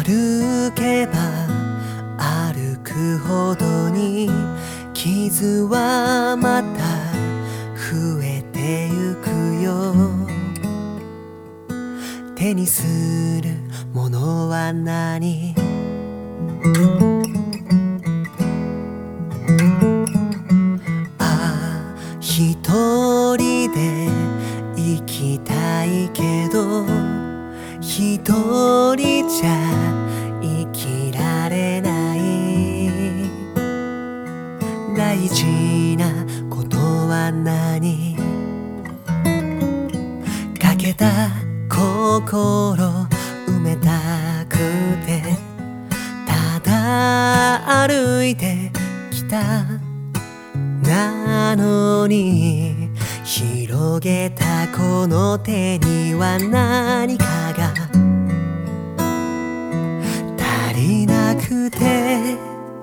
歩けば歩くほどに傷はまた増えてゆくよ。手にするものは何？一人で生きたいけど一人じゃ生きられない。大事なことは何？かけた心埋めたくてただ歩いてきたなのに、広げたこの手には何かが足りなくて、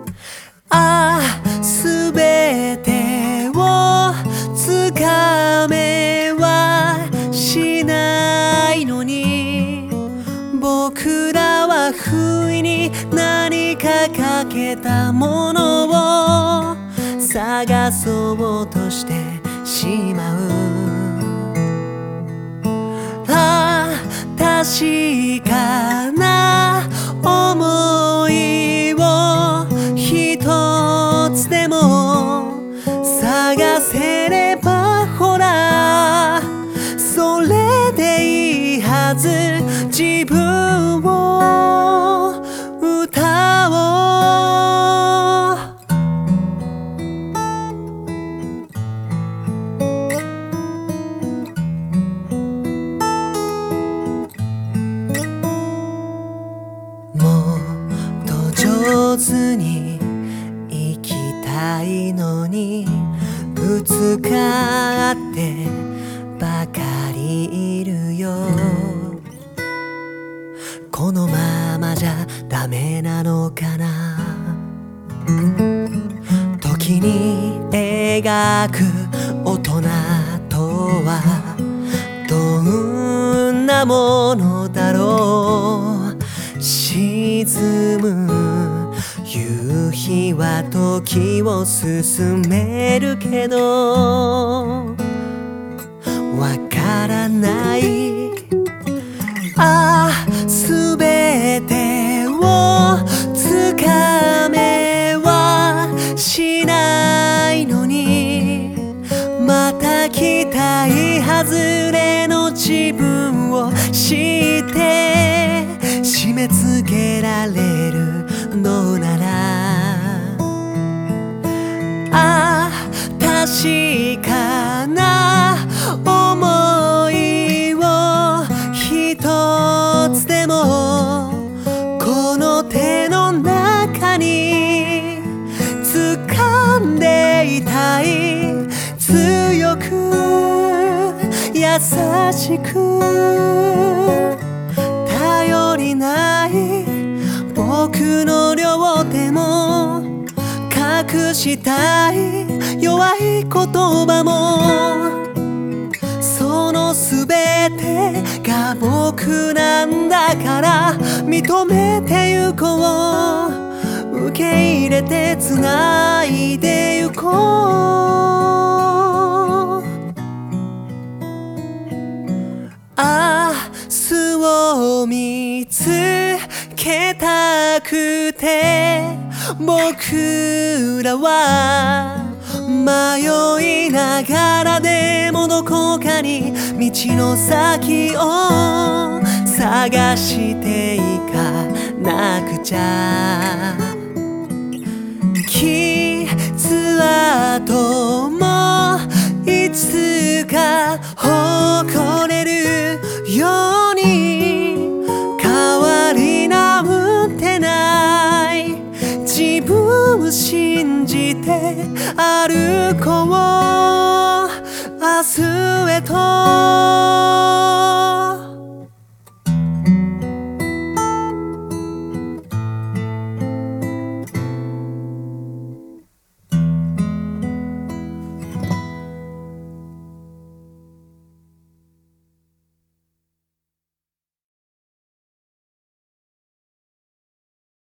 すべてをつかめはしないのに、僕らは不意に何かかけたものを探そうとしてしまう。確かな想いを一つでも探せれば、ほらそれでいいはず。自分を歌おう。もっと上手に生きたいのに、ぶつかってばかりいるよ。このままじゃダメなのかな。時に描く大人とはどんなものだろう。沈む夕日は時を進めるけどわからない。すべてをつかめはしないのに、また期待外れの自分を知って締め付けられるのなら、確かな想いを一つでもこの手の中に掴んでいたい。強く優しく頼りない僕の両手も隠したい弱い言葉も、そのすべてが僕なんだから認めてゆこう。受け入れて繋いでゆこう。明日を見つけたくて僕らは迷いながらでもどこかに道の先を探していかなくちゃ。傷跡もいつか誇れるよ